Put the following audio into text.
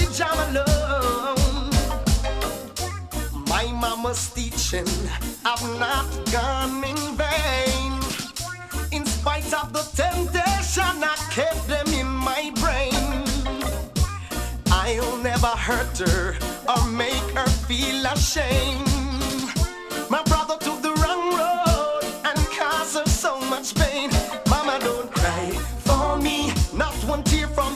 Jah alone. My mama's teaching have not gone in vain. In spite of the temptation, I kept them in my brain. I'll never hurt her or make her feel ashamed. My brother took the wrong road and caused her so much pain. Mama, don't cry for me, not one tear from